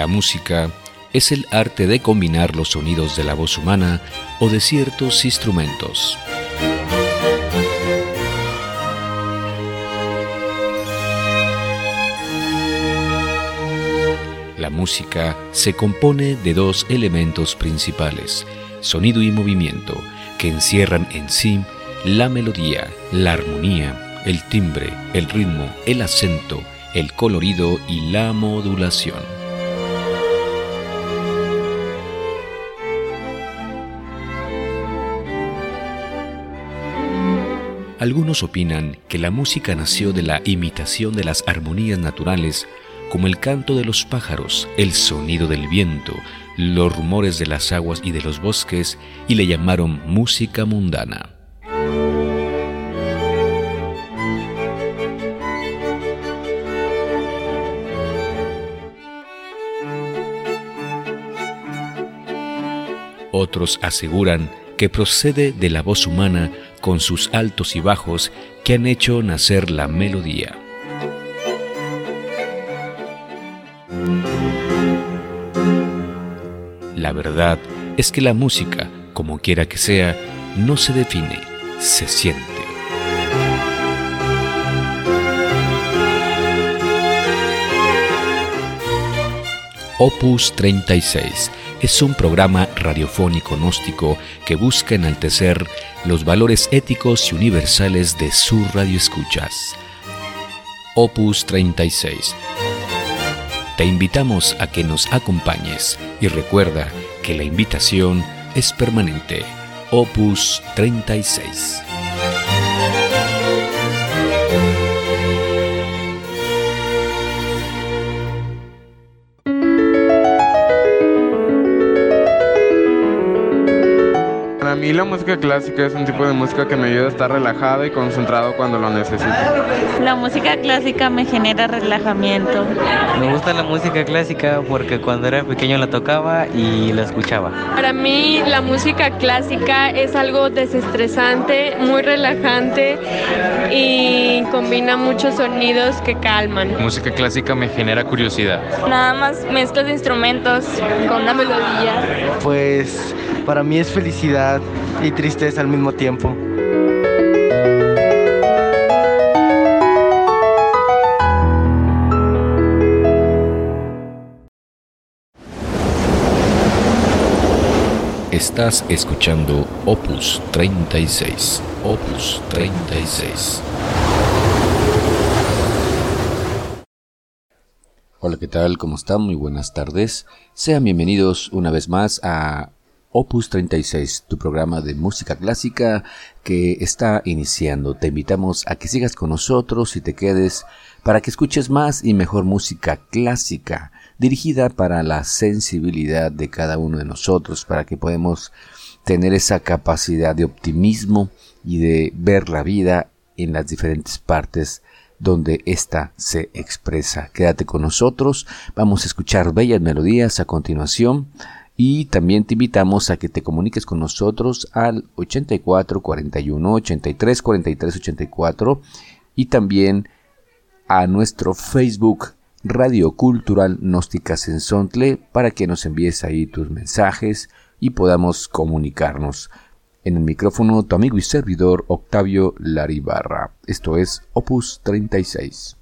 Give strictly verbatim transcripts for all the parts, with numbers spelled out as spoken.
La música es el arte de combinar los sonidos de la voz humana o de ciertos instrumentos. La música se compone de dos elementos principales, sonido y movimiento, que encierran en sí la melodía, la armonía, el timbre, el ritmo, el acento, el colorido y la modulación. Algunos opinan que la música nació de la imitación de las armonías naturales, como el canto de los pájaros, el sonido del viento, los rumores de las aguas y de los bosques, y le llamaron música mundana. Otros aseguran que procede de la voz humana con sus altos y bajos que han hecho nacer la melodía. La verdad es que la música, como quiera que sea, no se define, se siente. Opus treinta y seis es un programa radiofónico gnóstico que busca enaltecer los valores éticos y universales de sus radioescuchas. Opus treinta y seis. Te invitamos a que nos acompañes y recuerda que la invitación es permanente. Opus treinta y seis. Para mí la música clásica es un tipo de música que me ayuda a estar relajado y concentrado cuando lo necesito. La música clásica me genera relajamiento. Me gusta la música clásica porque cuando era pequeño la tocaba y la escuchaba. Para mí la música clásica es algo desestresante, muy relajante y combina muchos sonidos que calman. La música clásica me genera curiosidad. Nada más mezclas de instrumentos con una melodía. Pues para mí es felicidad y tristeza al mismo tiempo. Estás escuchando Opus treinta y seis. Opus treinta y seis. Hola, ¿qué tal? ¿Cómo están? Muy buenas tardes. Sean bienvenidos una vez más a Opus treinta y seis, tu programa de música clásica que está iniciando. Te invitamos a que sigas con nosotros y te quedes para que escuches más y mejor música clásica, dirigida para la sensibilidad de cada uno de nosotros, para que podamos tener esa capacidad de optimismo y de ver la vida en las diferentes partes donde ésta se expresa. Quédate con nosotros, vamos a escuchar bellas melodías a continuación. Y también te invitamos a que te comuniques con nosotros al ochenta y cuatro, cuarenta y uno, ochenta y tres, cuarenta y tres, ochenta y cuatro y también a nuestro Facebook Radio Cultural Gnóstica Sensontle para que nos envíes ahí tus mensajes y podamos comunicarnos. En el micrófono tu amigo y servidor Octavio Laribarra. Esto es Opus treinta y seis.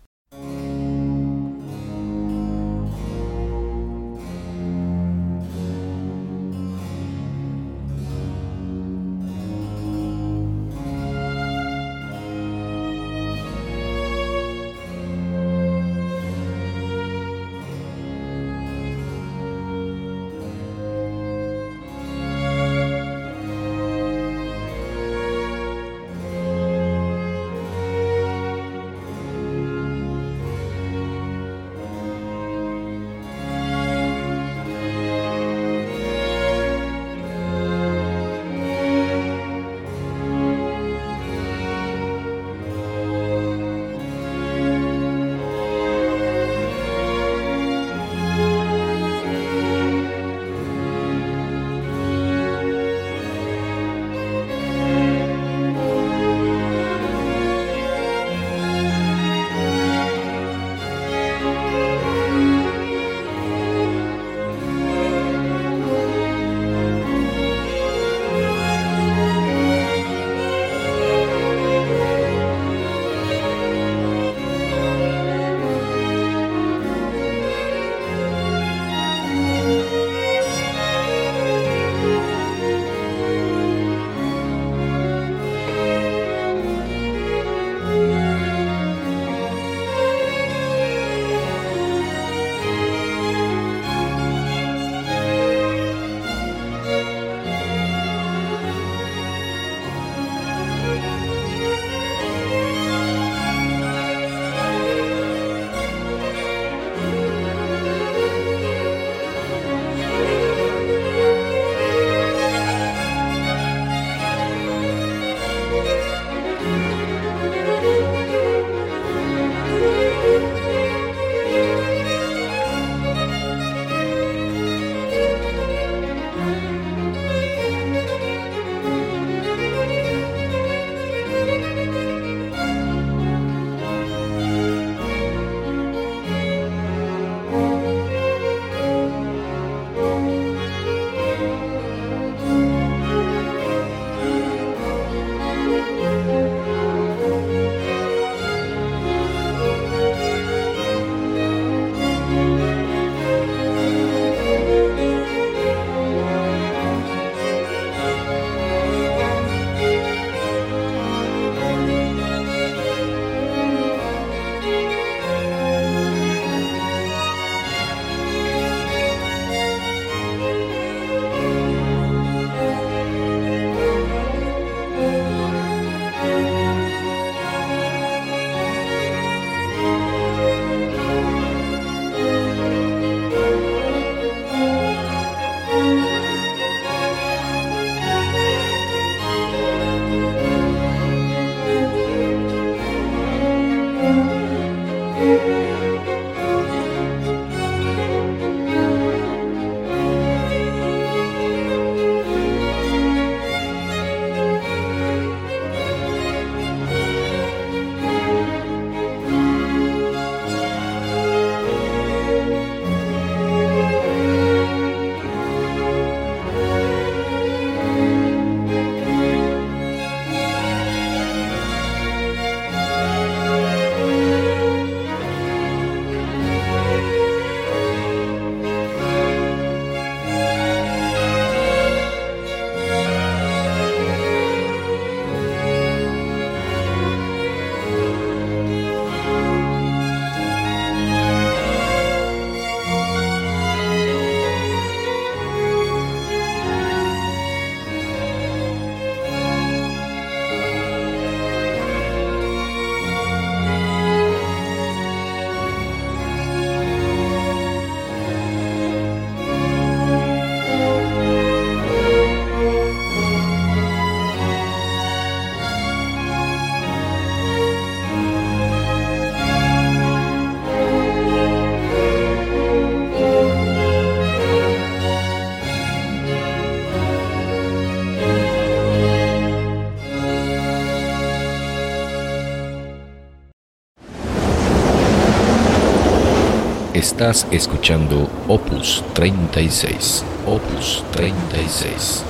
Estás escuchando Opus treinta y seis. Opus treinta y seis.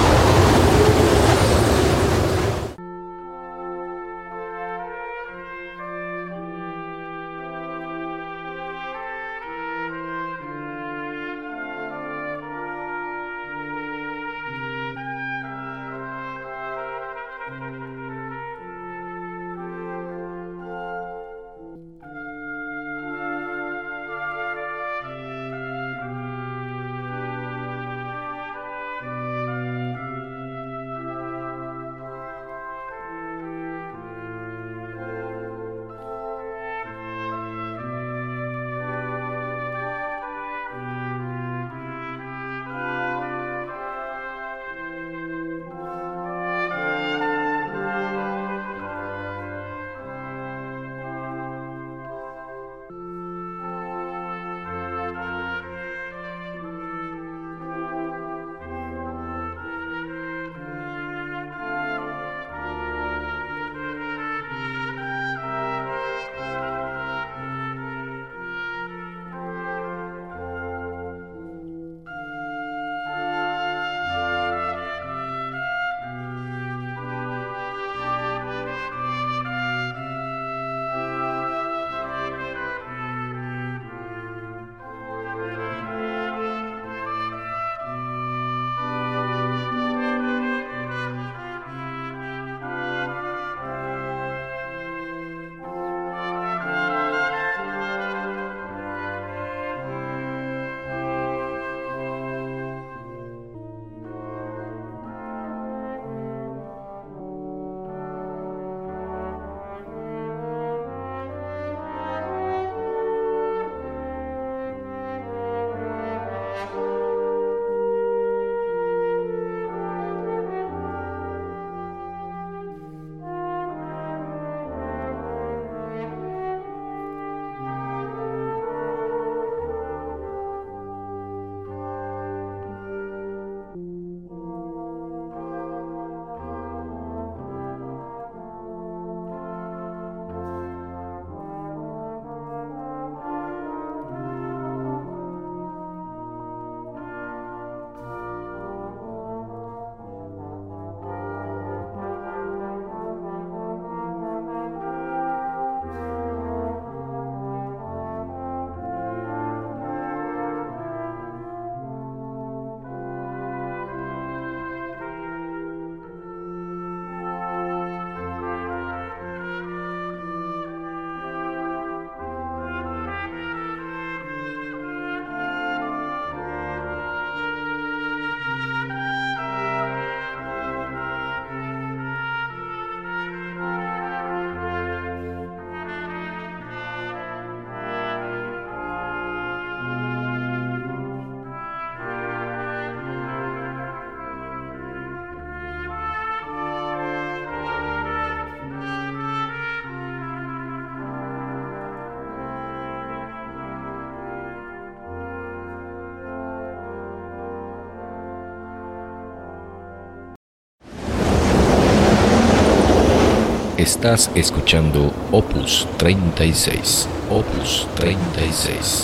Estás escuchando Opus treinta y seis. Opus treinta y seis.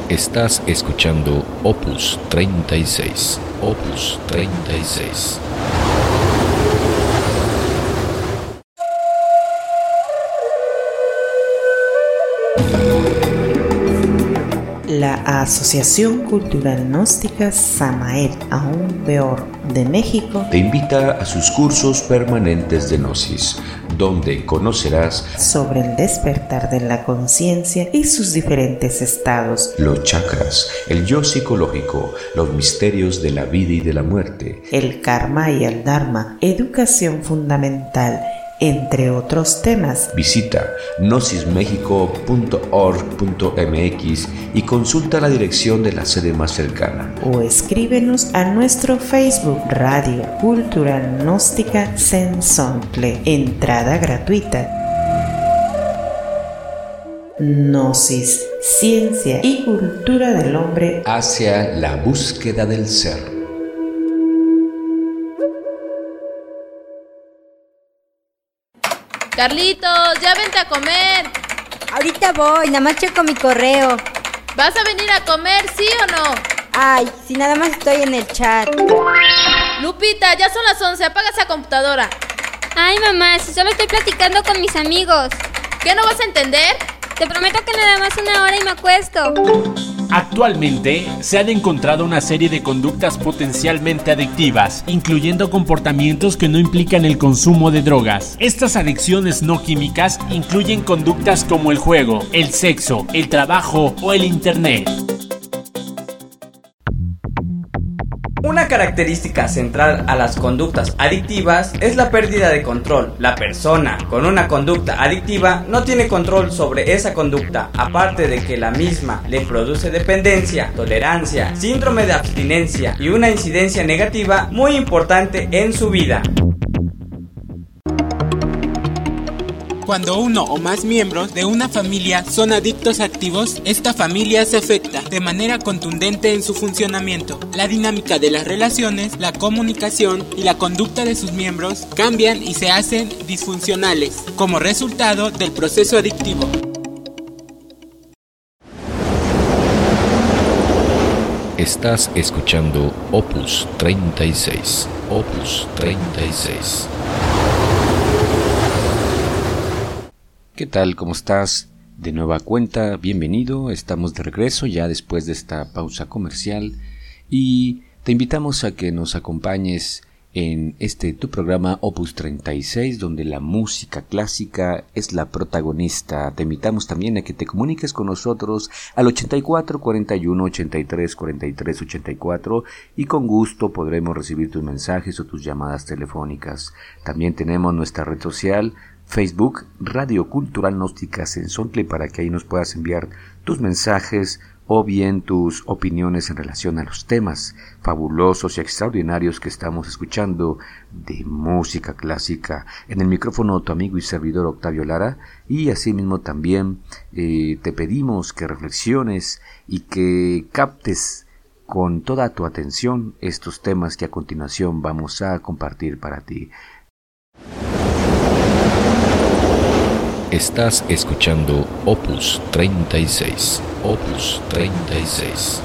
Estás escuchando Opus treinta y seis. Opus treinta y seis. La Asociación Cultural Gnóstica Samael, aún peor, de México, te invita a sus cursos permanentes de Gnosis, donde conocerás sobre el despertar de la conciencia y sus diferentes estados, los chakras, el yo psicológico, los misterios de la vida y de la muerte, el karma y el dharma, educación fundamental, entre otros temas. Visita gnosis mexico punto org punto m x y consulta la dirección de la sede más cercana. O escríbenos a nuestro Facebook Radio Cultural Gnóstica Sensontle. Entrada gratuita. Gnosis, ciencia y cultura del hombre hacia la búsqueda del ser. Carlitos, ya vente a comer. Ahorita voy, nada más checo mi correo. ¿Vas a venir a comer, sí o no? Ay, si nada más estoy en el chat. Lupita, ya son las once, apaga esa computadora. Ay, mamá, si solo estoy platicando con mis amigos. ¿Qué no vas a entender? Te prometo que nada más una hora y me acuesto. Actualmente se han encontrado una serie de conductas potencialmente adictivas, incluyendo comportamientos que no implican el consumo de drogas. Estas adicciones no químicas incluyen conductas como el juego, el sexo, el trabajo o el internet. Una característica central a las conductas adictivas es la pérdida de control. La persona con una conducta adictiva no tiene control sobre esa conducta, aparte de que la misma le produce dependencia, tolerancia, síndrome de abstinencia y una incidencia negativa muy importante en su vida. Cuando uno o más miembros de una familia son adictos activos, esta familia se afecta de manera contundente en su funcionamiento. La dinámica de las relaciones, la comunicación y la conducta de sus miembros cambian y se hacen disfuncionales como resultado del proceso adictivo. Estás escuchando Opus treinta y seis. Opus treinta y seis. ¿Qué tal? ¿Cómo estás? De nueva cuenta, bienvenido. Estamos de regreso ya después de esta pausa comercial y te invitamos a que nos acompañes en este tu programa Opus treinta y seis, donde la música clásica es la protagonista. Te invitamos también a que te comuniques con nosotros al ochenta y cuatro, cuarenta y uno, ochenta y tres, cuarenta y tres, ochenta y cuatro y con gusto podremos recibir tus mensajes o tus llamadas telefónicas. También tenemos nuestra red social Facebook, Radio Cultural Gnóstica Sensontle, para que ahí nos puedas enviar tus mensajes o bien tus opiniones en relación a los temas fabulosos y extraordinarios que estamos escuchando de música clásica. En el micrófono tu amigo y servidor Octavio Lara, y asimismo también eh, te pedimos que reflexiones y que captes con toda tu atención estos temas que a continuación vamos a compartir para ti. Estás escuchando Opus treinta y seis. Opus treinta y seis.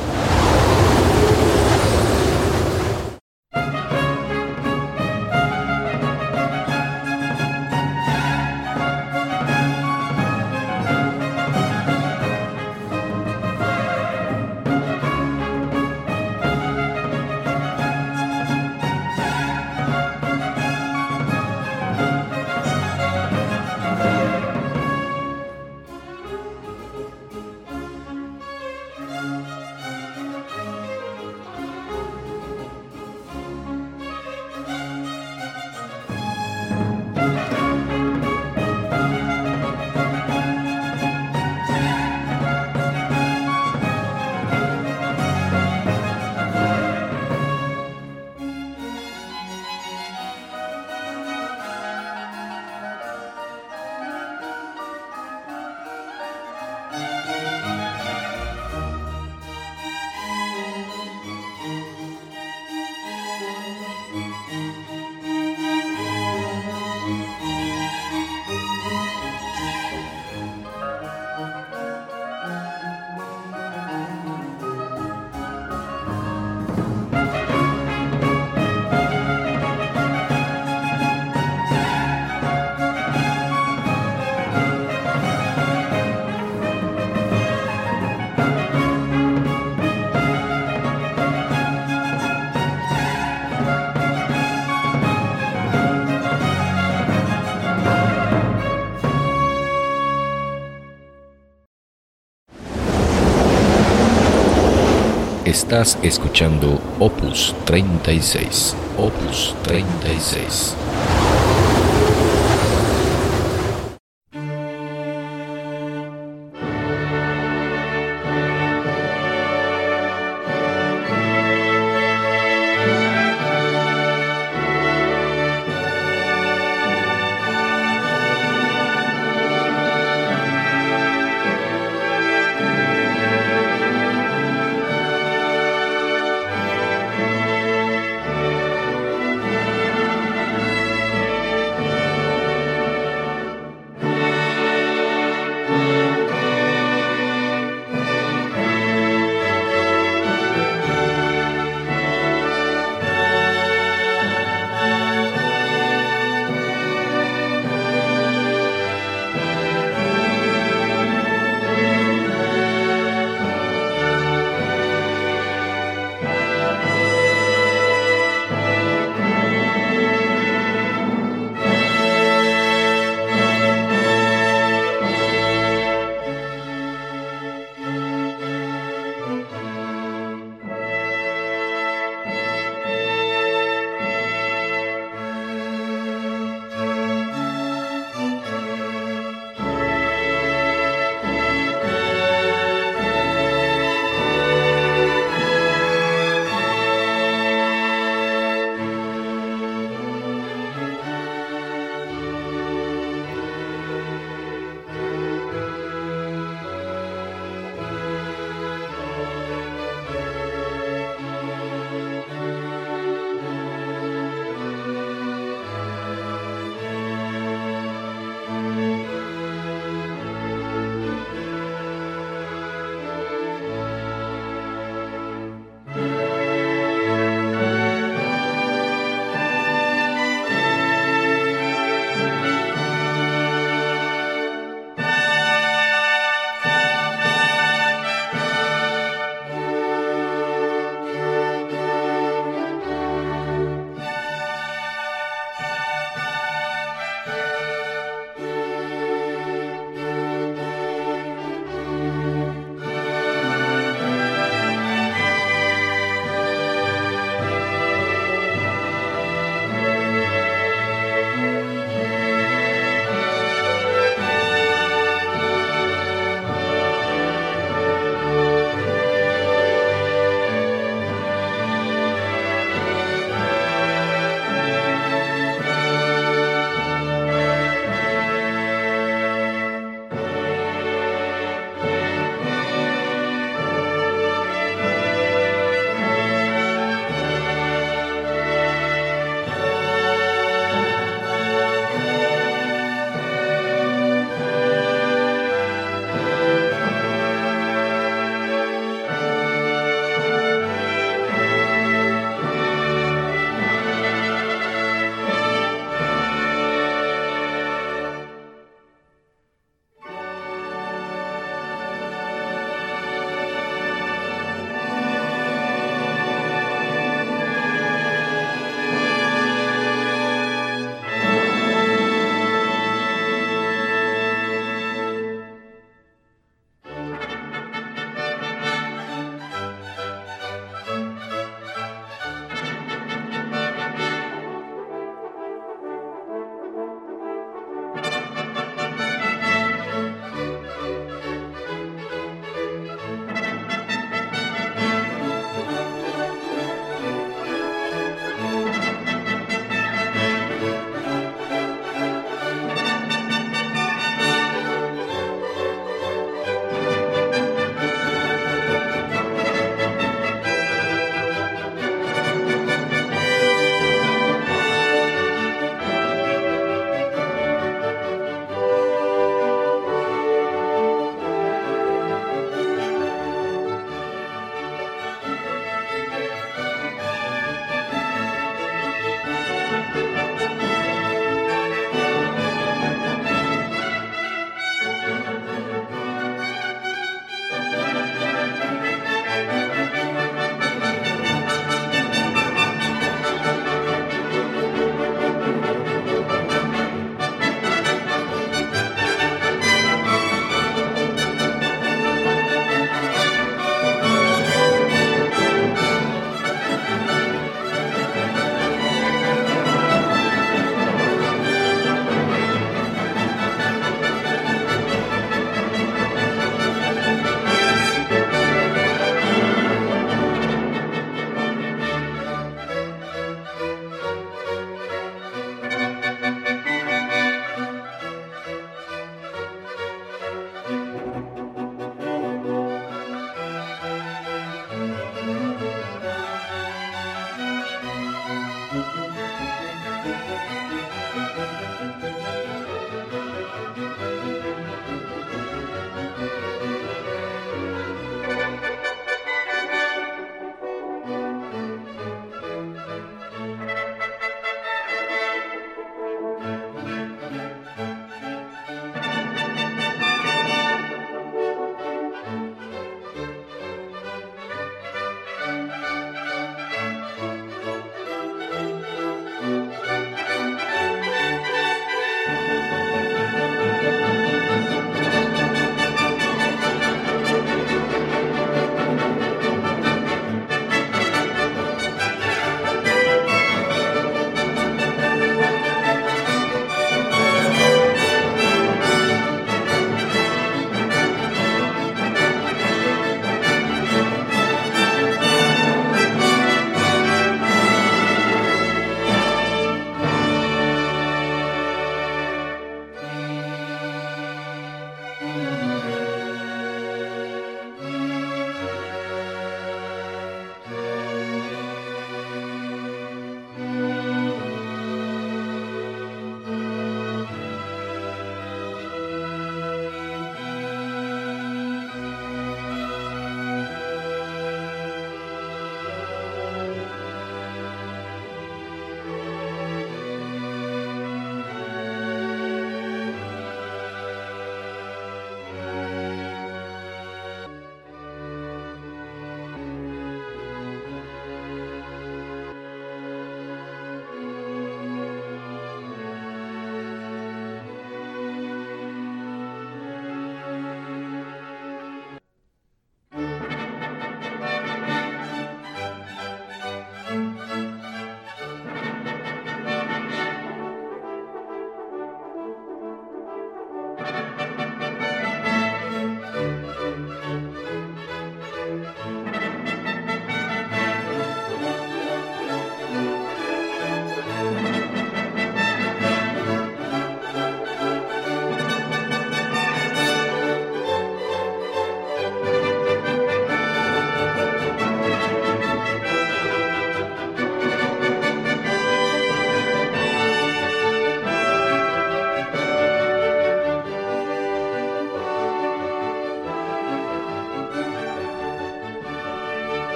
Estás escuchando Opus treinta y seis. Opus treinta y seis.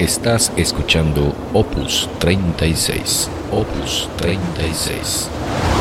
Estás escuchando Opus treinta y seis. Opus treinta y seis.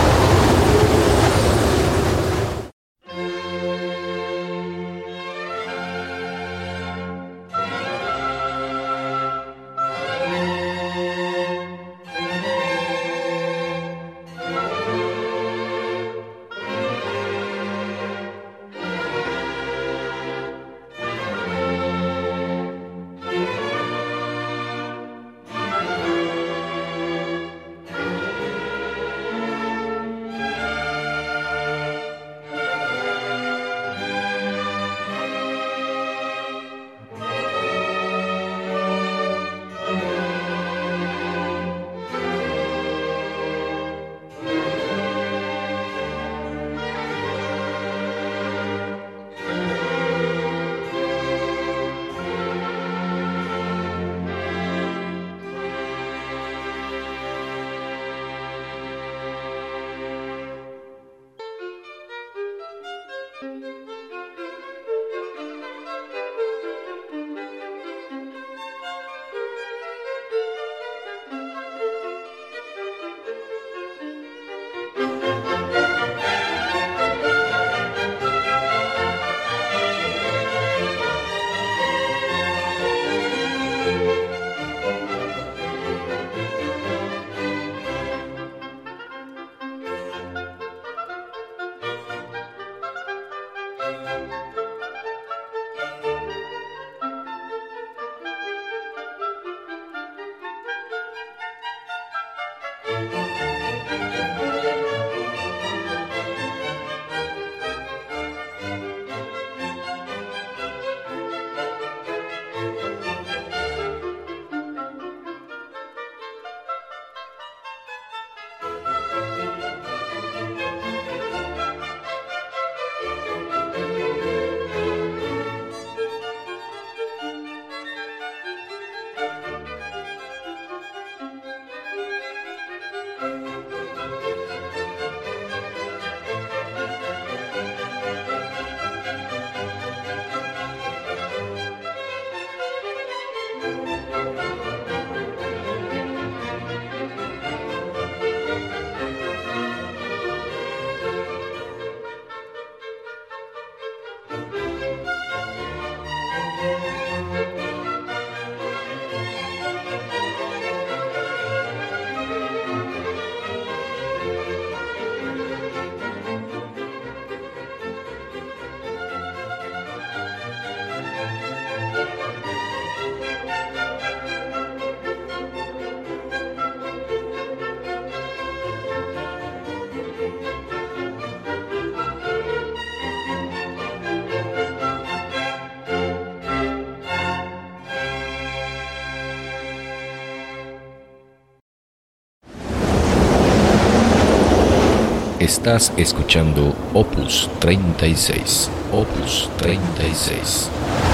Estás escuchando Opus treinta y seis. Opus treinta y seis.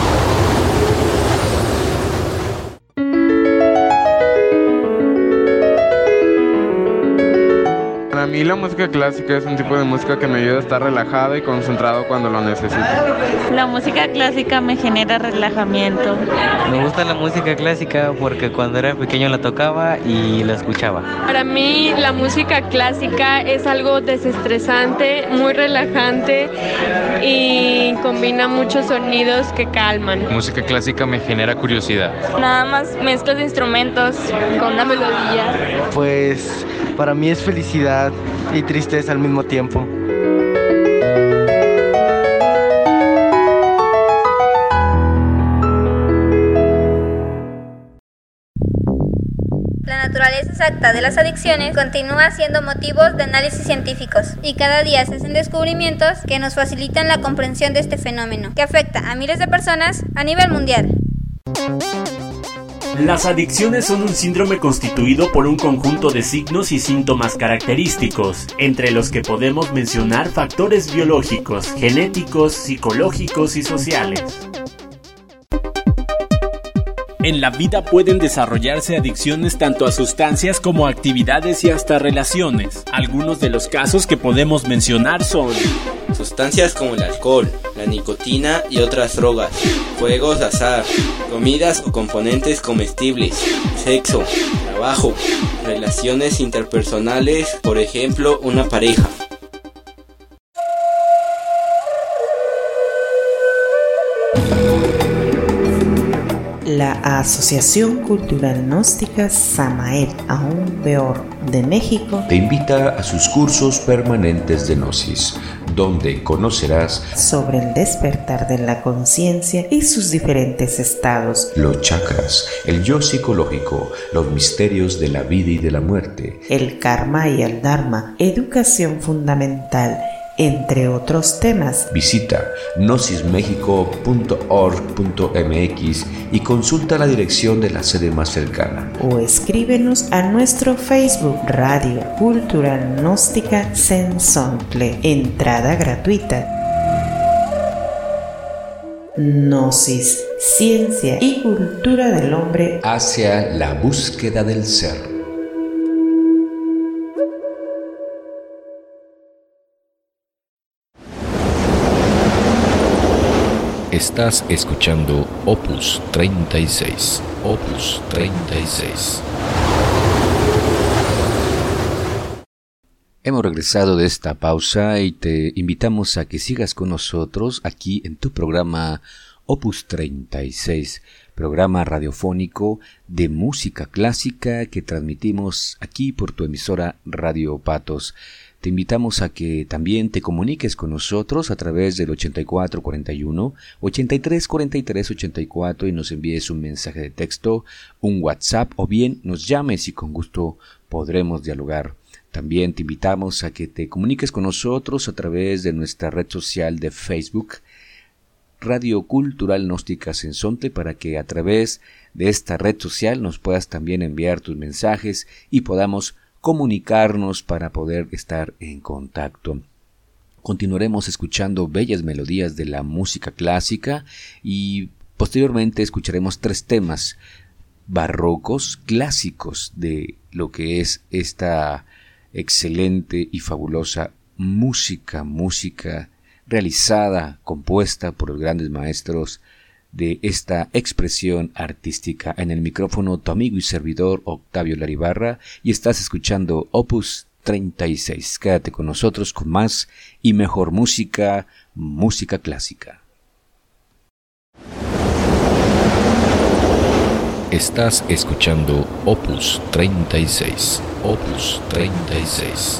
Para mí la música clásica es un tipo de música que me ayuda a estar relajado y concentrado cuando lo necesito. La música clásica me genera relajamiento. Me gusta la música clásica porque cuando era pequeño la tocaba y la escuchaba. Para mí la música clásica es algo desestresante, muy relajante y combina muchos sonidos que calman. La música clásica me genera curiosidad. Nada más mezclas de instrumentos con una melodía. Pues para mí es felicidad y tristeza al mismo tiempo. La naturaleza exacta de las adicciones continúa siendo motivos de análisis científicos y cada día se hacen descubrimientos que nos facilitan la comprensión de este fenómeno, que afecta a miles de personas a nivel mundial. Las adicciones son un síndrome constituido por un conjunto de signos y síntomas característicos, entre los que podemos mencionar factores biológicos, genéticos, psicológicos y sociales. En la vida pueden desarrollarse adicciones tanto a sustancias como a actividades y hasta relaciones. Algunos de los casos que podemos mencionar son sustancias como el alcohol, la nicotina y otras drogas, juegos de azar, comidas o componentes comestibles, sexo, trabajo, relaciones interpersonales, por ejemplo, una pareja. La Asociación Cultural Gnóstica Samael, aún peor, de México, te invita a sus cursos permanentes de Gnosis, donde conocerás sobre el despertar de la conciencia y sus diferentes estados, los chakras, el yo psicológico, los misterios de la vida y de la muerte, el karma y el dharma, educación fundamental, entre otros temas. Visita gnosis mexico punto org punto m x y consulta la dirección de la sede más cercana. O escríbenos a nuestro Facebook Radio Cultural Gnóstica Sensontle. Entrada gratuita. Gnosis, ciencia y cultura del hombre hacia la búsqueda del ser. Estás escuchando Opus treinta y seis. Opus treinta y seis. Hemos regresado de esta pausa y te invitamos a que sigas con nosotros aquí en tu programa Opus treinta y seis, programa radiofónico de música clásica que transmitimos aquí por tu emisora Radio Patos. Te invitamos a que también te comuniques con nosotros a través del ochenta y cuatro cuarenta y uno, ochenta y tres cuarenta y tres ochenta y cuatro y nos envíes un mensaje de texto, un WhatsApp o bien nos llames y con gusto podremos dialogar. También te invitamos a que te comuniques con nosotros a través de nuestra red social de Facebook, Radio Cultural Gnóstica Sensontle, para que a través de esta red social nos puedas también enviar tus mensajes y podamos comunicarnos para poder estar en contacto. Continuaremos escuchando bellas melodías de la música clásica y posteriormente escucharemos tres temas barrocos clásicos de lo que es esta excelente y fabulosa música, música realizada, compuesta por los grandes maestros de esta expresión artística. En el micrófono tu amigo y servidor Octavio Laribarra y estás escuchando Opus treinta y seis. Quédate con nosotros con más y mejor música, música clásica. Estás escuchando Opus treinta y seis. Opus treinta y seis.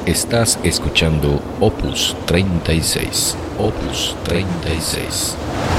Estás escuchando Opus treinta y seis. Opus treinta y seis.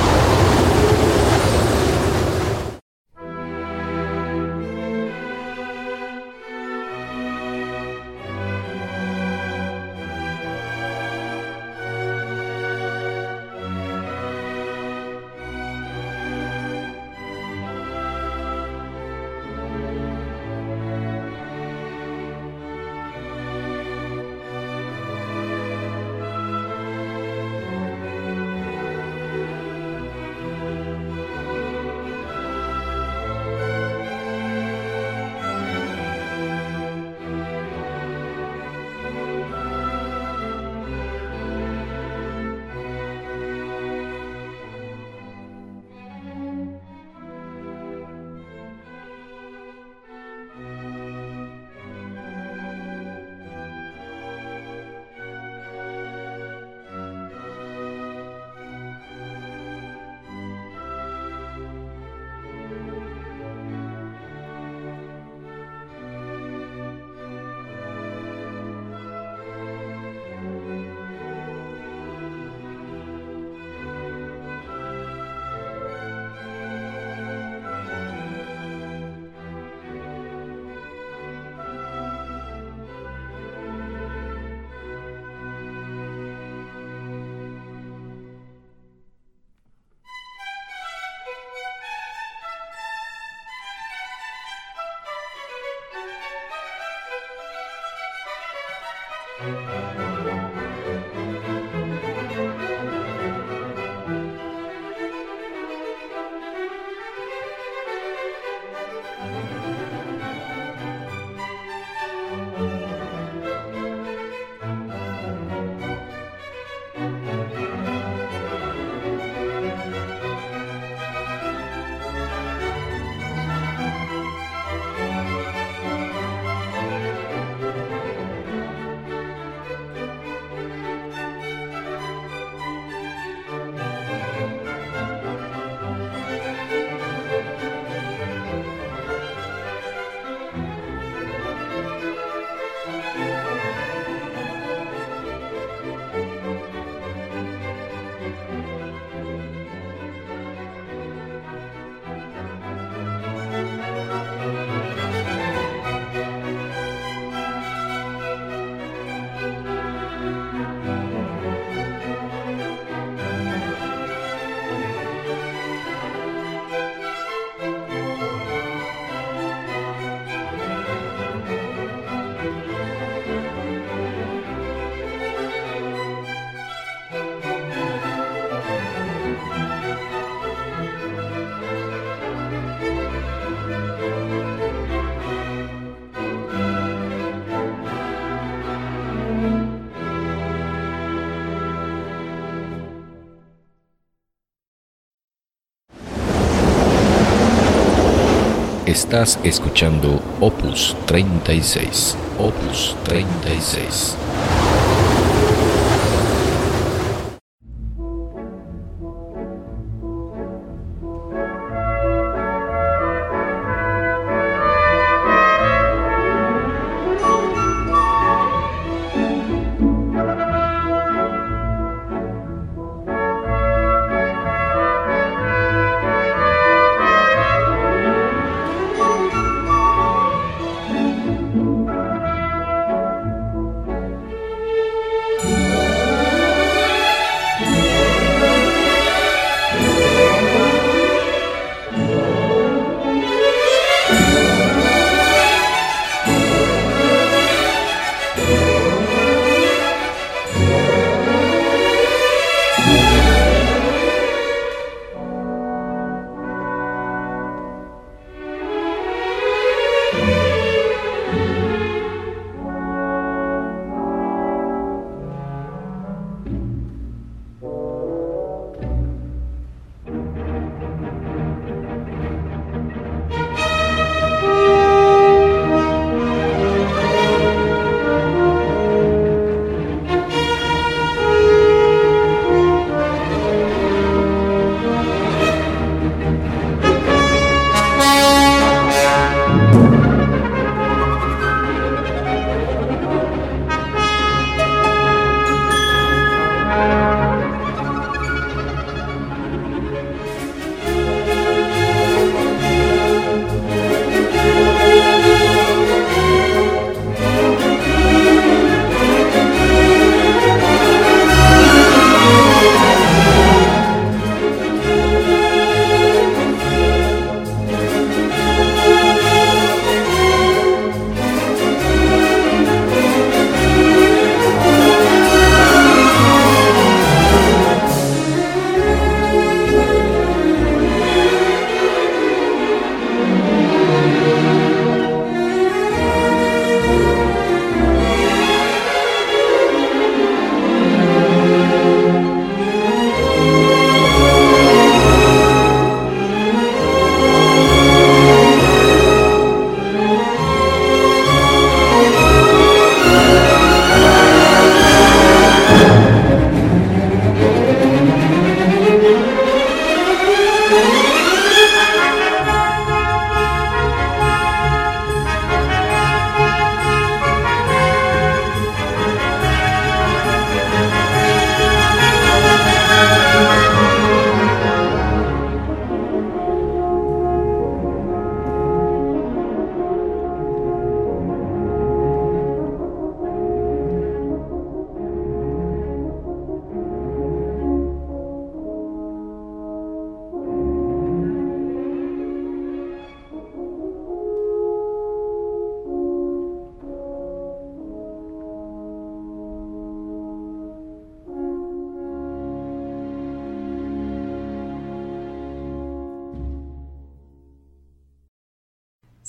Estás escuchando Opus treinta y seis. Opus treinta y seis.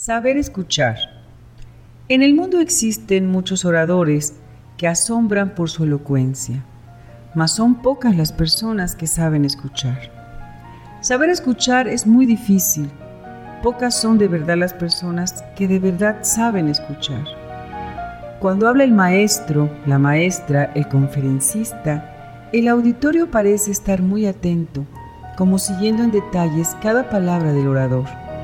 Saber escuchar. En el mundo existen muchos oradores que asombran por su elocuencia, mas son pocas las personas que saben escuchar. Saber escuchar es muy difícil. Pocas son de verdad las personas que de verdad saben escuchar. Cuando habla el maestro, la maestra, el conferencista, el auditorio parece estar muy atento, como siguiendo en detalles cada palabra del orador.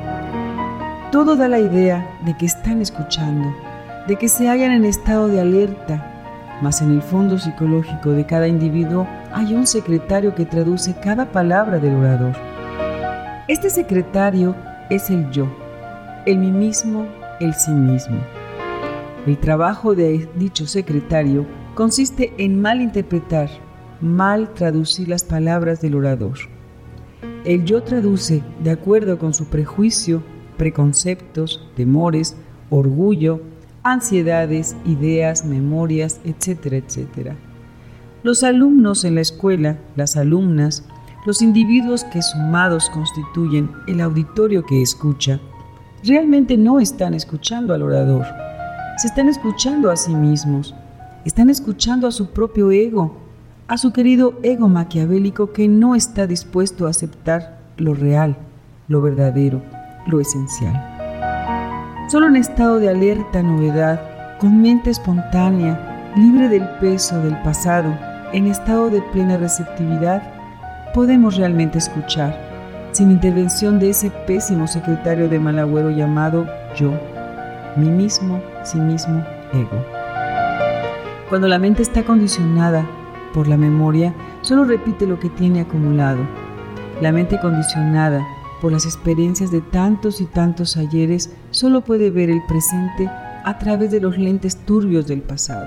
Todo da la idea de que están escuchando, de que se hallan en estado de alerta, mas en el fondo psicológico de cada individuo hay un secretario que traduce cada palabra del orador. Este secretario es el yo, el mí mismo, el sí mismo. El trabajo de dicho secretario consiste en mal interpretar, mal traducir las palabras del orador. El yo traduce de acuerdo con su prejuicio, preconceptos, temores, orgullo, ansiedades, ideas, memorias, etcétera, etcétera. Los alumnos en la escuela, las alumnas, los individuos que sumados constituyen el auditorio que escucha, realmente no están escuchando al orador, se están escuchando a sí mismos, están escuchando a su propio ego, a su querido ego maquiavélico que no está dispuesto a aceptar lo real, lo verdadero, lo esencial. Solo en estado de alerta novedad, con mente espontánea, libre del peso del pasado, en estado de plena receptividad, podemos realmente escuchar, sin intervención de ese pésimo secretario de mal agüero llamado yo, mí mismo, sí mismo, ego. Cuando la mente está condicionada por la memoria, solo repite lo que tiene acumulado. La mente condicionada por las experiencias de tantos y tantos ayeres solo puede ver el presente a través de los lentes turbios del pasado.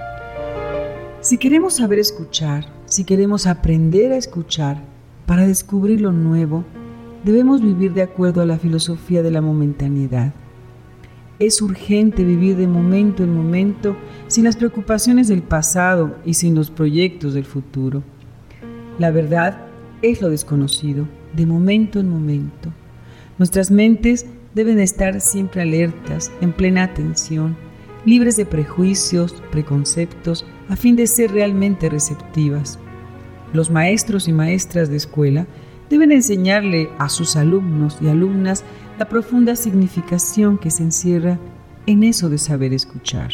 Si queremos saber escuchar, si queremos aprender a escuchar para descubrir lo nuevo, debemos vivir de acuerdo a la filosofía de la momentaneidad. Es urgente vivir de momento en momento sin las preocupaciones del pasado y sin los proyectos del futuro. La verdad es lo desconocido, de momento en momento. Nuestras mentes deben estar siempre alertas, en plena atención, libres de prejuicios, preconceptos, a fin de ser realmente receptivas. Los maestros y maestras de escuela deben enseñarle a sus alumnos y alumnas la profunda significación que se encierra en eso de saber escuchar.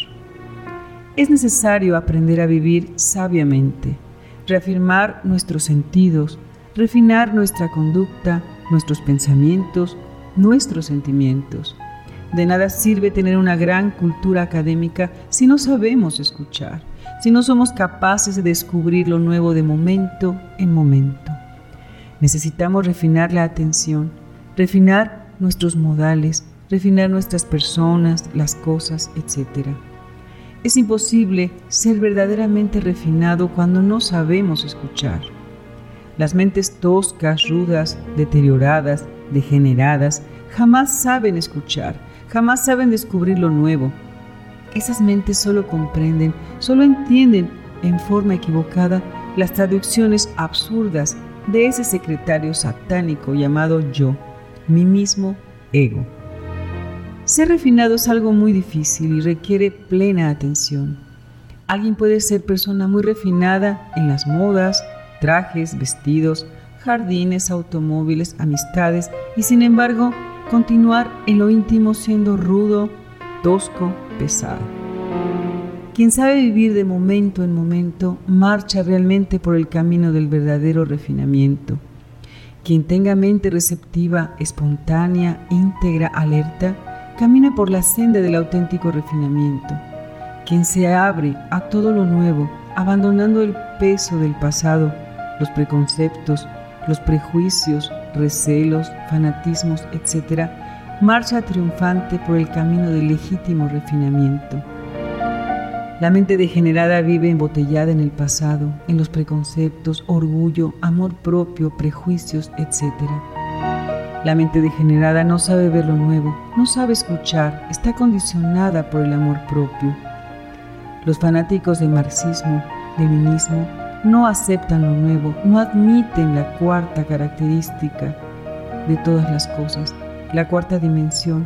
Es necesario aprender a vivir sabiamente, reafirmar nuestros sentidos, refinar nuestra conducta, nuestros pensamientos, nuestros sentimientos. De nada sirve tener una gran cultura académica si no sabemos escuchar, si no somos capaces de descubrir lo nuevo de momento en momento. Necesitamos refinar la atención, refinar nuestros modales, refinar nuestras personas, las cosas, etcétera. Es imposible ser verdaderamente refinado cuando no sabemos escuchar. Las mentes toscas, rudas, deterioradas, degeneradas, jamás saben escuchar, jamás saben descubrir lo nuevo. Esas mentes solo comprenden, solo entienden en forma equivocada las traducciones absurdas de ese secretario satánico llamado yo, mí mismo, ego. Ser refinado es algo muy difícil y requiere plena atención. Alguien puede ser persona muy refinada en las modas, trajes, vestidos, jardines, automóviles, amistades y sin embargo continuar en lo íntimo siendo rudo, tosco, pesado. Quien sabe vivir de momento en momento marcha realmente por el camino del verdadero refinamiento. Quien tenga mente receptiva, espontánea, íntegra, alerta, camina por la senda del auténtico refinamiento. Quien se abre a todo lo nuevo, abandonando el peso del pasado, los preconceptos, los prejuicios, recelos, fanatismos, etcétera, marcha triunfante por el camino del legítimo refinamiento. La mente degenerada vive embotellada en el pasado, en los preconceptos, orgullo, amor propio, prejuicios, etcétera. La mente degenerada no sabe ver lo nuevo, no sabe escuchar, está condicionada por el amor propio. Los fanáticos del marxismo, leninismo, no aceptan lo nuevo, no admiten la cuarta característica de todas las cosas, la cuarta dimensión,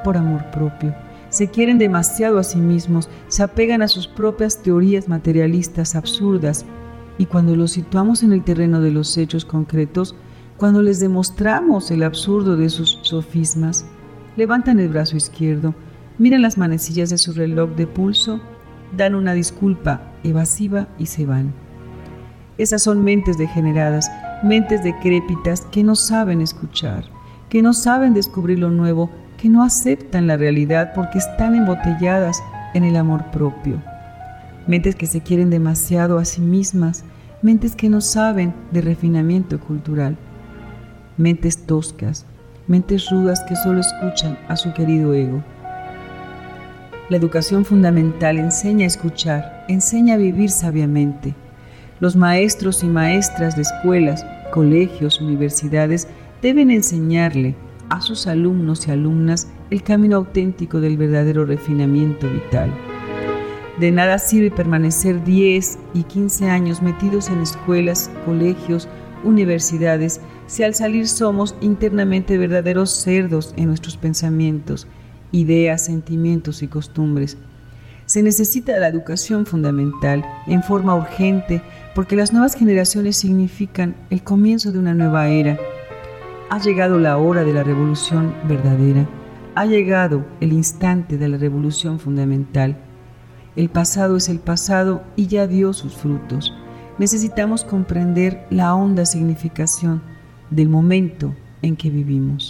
por amor propio. Se quieren demasiado a sí mismos, se apegan a sus propias teorías materialistas absurdas, y cuando los situamos en el terreno de los hechos concretos, cuando les demostramos el absurdo de sus sofismas, levantan el brazo izquierdo, miran las manecillas de su reloj de pulso, dan una disculpa evasiva y se van. Esas son mentes degeneradas, mentes decrépitas que no saben escuchar, que no saben descubrir lo nuevo, que no aceptan la realidad porque están embotelladas en el amor propio. Mentes que se quieren demasiado a sí mismas, mentes que no saben de refinamiento cultural. Mentes toscas, mentes rudas que solo escuchan a su querido ego. La educación fundamental enseña a escuchar, enseña a vivir sabiamente. Los maestros y maestras de escuelas, colegios, universidades deben enseñarle a sus alumnos y alumnas el camino auténtico del verdadero refinamiento vital. De nada sirve permanecer diez y quince años metidos en escuelas, colegios, universidades, si al salir somos internamente verdaderos cerdos en nuestros pensamientos, ideas, sentimientos y costumbres. Se necesita la educación fundamental en forma urgente porque las nuevas generaciones significan el comienzo de una nueva era. Ha llegado la hora de la revolución verdadera. Ha llegado el instante de la revolución fundamental. El pasado es el pasado y ya dio sus frutos. Necesitamos comprender la honda significación del momento en que vivimos.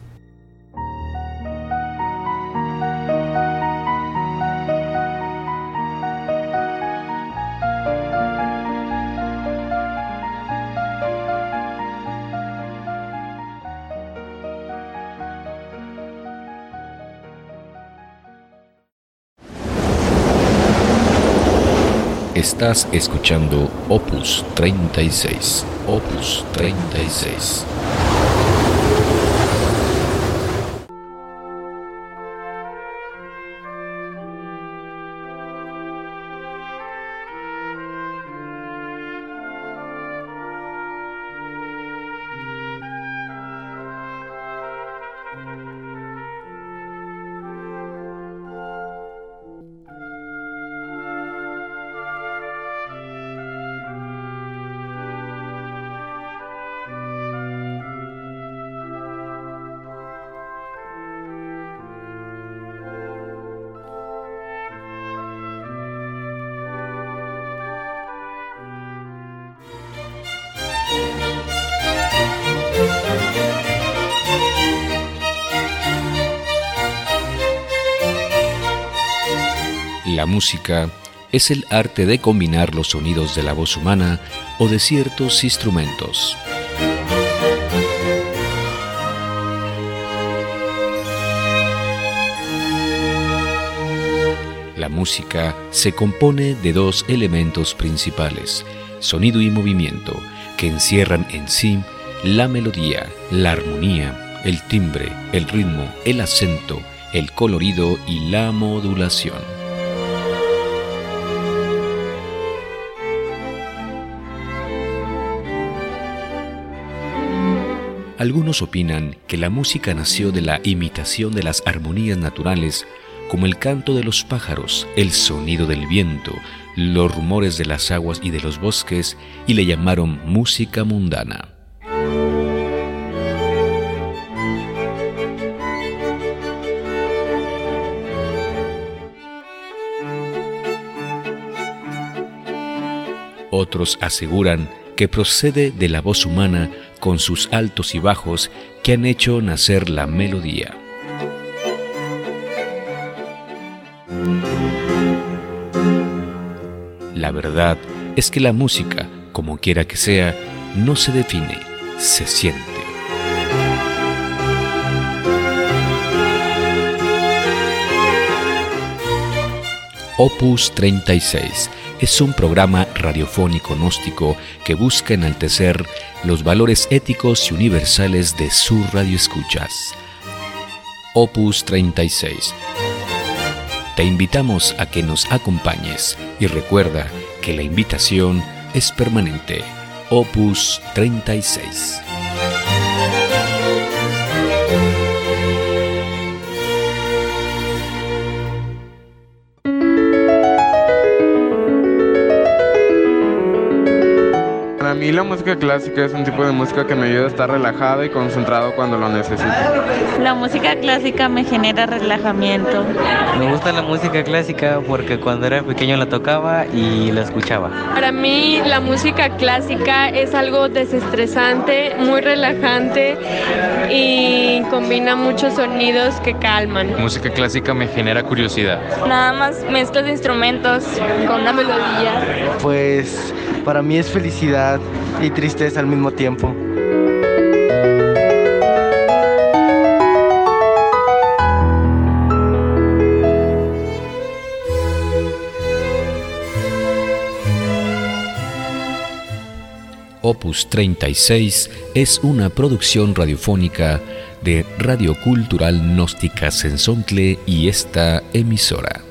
Estás escuchando Opus treinta y seis. Opus treinta y seis. La música es el arte de combinar los sonidos de la voz humana o de ciertos instrumentos. La música se compone de dos elementos principales, sonido y movimiento, que encierran en sí la melodía, la armonía, el timbre, el ritmo, el acento, el colorido y la modulación. Algunos opinan que la música nació de la imitación de las armonías naturales, como el canto de los pájaros, el sonido del viento, los rumores de las aguas y de los bosques, y le llamaron música mundana. Otros aseguran que procede de la voz humana con sus altos y bajos que han hecho nacer la melodía. La verdad es que la música, como quiera que sea, no se define, se siente. Opus treinta y seis es un programa radiofónico gnóstico que busca enaltecer los valores éticos y universales de sus radioescuchas. Opus treinta y seis. Te invitamos a que nos acompañes y recuerda que la invitación es permanente. Opus treinta y seis. mí la música clásica es un tipo de música que me ayuda a estar relajado y concentrado cuando lo necesito. La música clásica me genera relajamiento. Me gusta la música clásica porque cuando era pequeño la tocaba y la escuchaba. Para mí la música clásica es algo desestresante, muy relajante y combina muchos sonidos que calman. La música clásica me genera curiosidad. Nada más mezclas de instrumentos con una melodía. Pues para mí es felicidad y tristeza al mismo tiempo. Opus treinta y seis es una producción radiofónica de Radio Cultural Gnóstica Sensontle y esta emisora.